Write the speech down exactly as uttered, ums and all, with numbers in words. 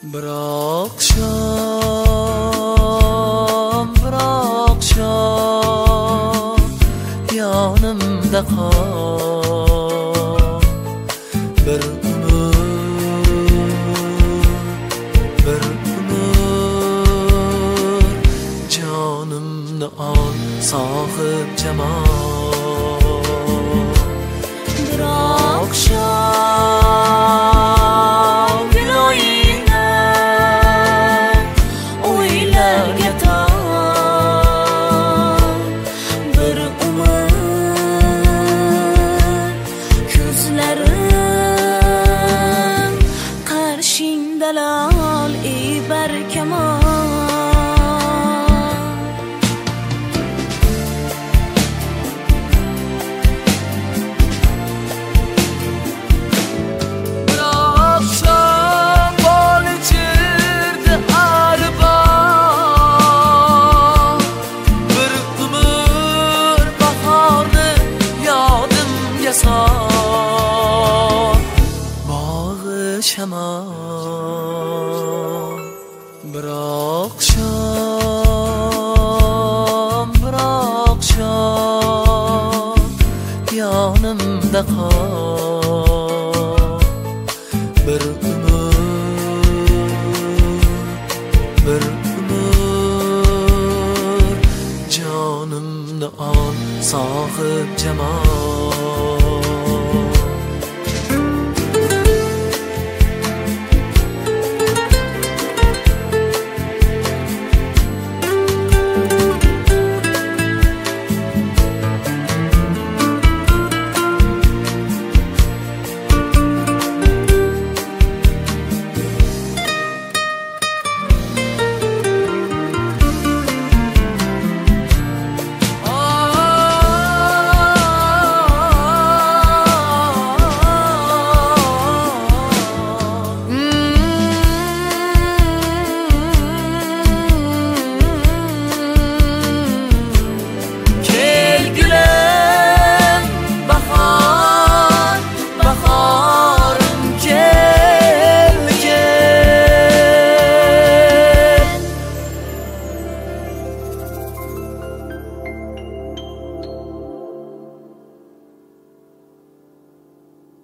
Bir akşam, bir akşam yanımda kal. Bir ömür, bir ömür canımda al sahip cemal. Bir akşam gül oyna, oylarga tal. Bir umr ko'zlarim qarshingdalar ey barkamol. Bağışamam. Bir akşam, bir akşam yanımda kal. Bir ömür, bir ömür canımda al sahip cemal.